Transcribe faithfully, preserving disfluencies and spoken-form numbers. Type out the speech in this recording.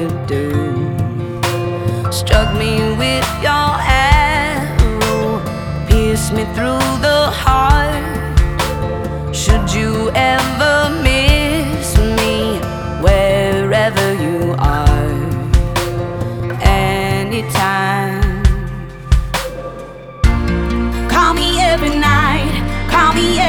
could do. Struck me with your arrow, pierced me through the heart. Should you ever miss me, wherever you are, anytime